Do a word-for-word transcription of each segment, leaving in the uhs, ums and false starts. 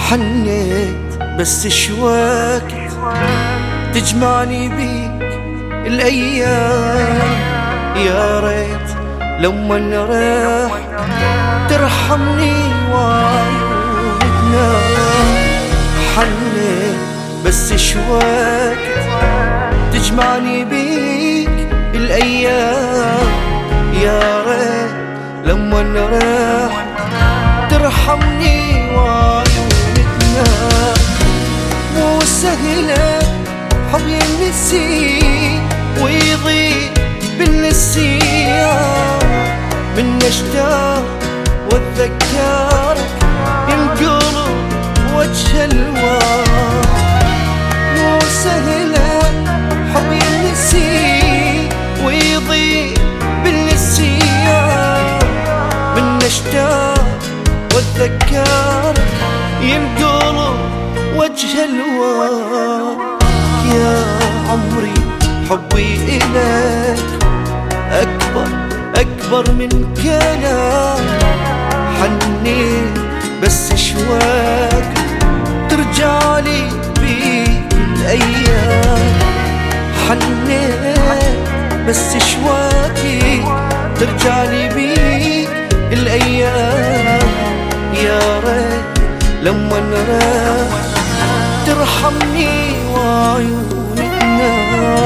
حنيت بس شوقت تجمعني بيك الأيام، يا ريت لما راح ترحمني وعيوننا. حنيت بس شوقت تجمعني بيك الأيام، يا ريت لما راح ترحمني وعيوننا. مو سهلة حب ينسي ويضيع بالنسيان، من اشتاق واتذكرك ينقلب وجه الوان. مو سهلة حب ينسي ويضيع بالنسيان، من اشتاق واتذكرك ينقلب وجه الوان. يا عمري حبي إليك أكبر أكبر من كلام. حنيت بس شواك ترجعلي بيك الأيام. حنيت بس شواكي ترجعلي بيك الأيام، يا ريت لما راح ترحمني وعيوننا.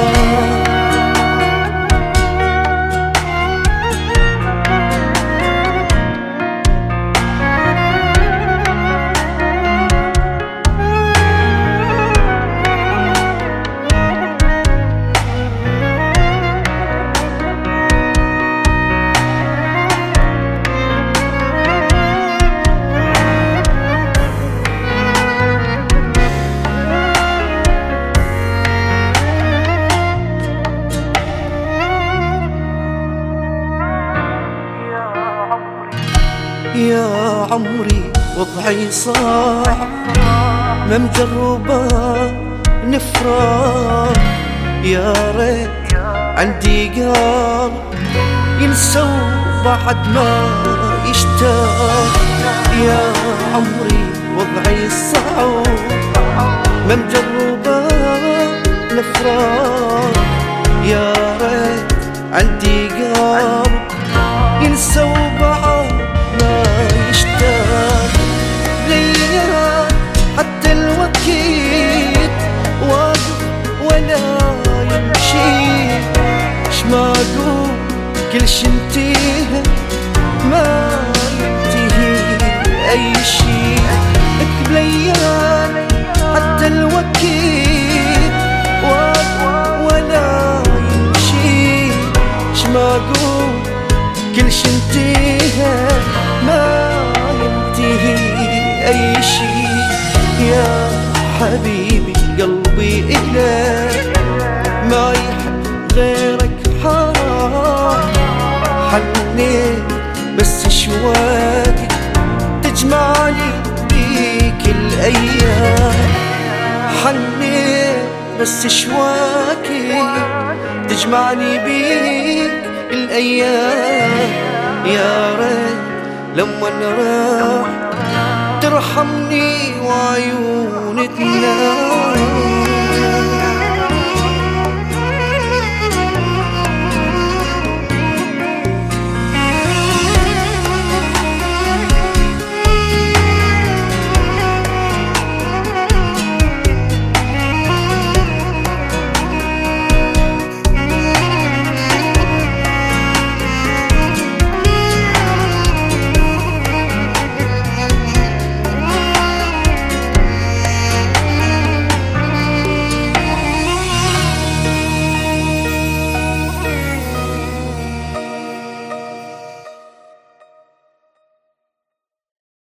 يا عمري وضعي صعب ما مجربة نفراق، يا ريت عندي قلب ينسى بعد ما يشتاق. يا عمري وضعي صعب ما مجربة نفراق، يا ريت عندي قلب ينسى بعد ما يشتاق. ليا حتى الوقت واقف ولا يمشي، شماقو كل شي انتهى ما ينتهي أي شي. ليا حتى الوقت واقف ولا يمشي، شماقو كل شي انتهى ما ينتهي أي شي. يا حبيبي قلبي إليك ما يحب غيرك حرام. حنيت بس شواكي تجمعني بيك الأيام. حنيت بس شواكي تجمعني بيك الأيام، يا ريت لما راح ترحمني وعيوني تنام.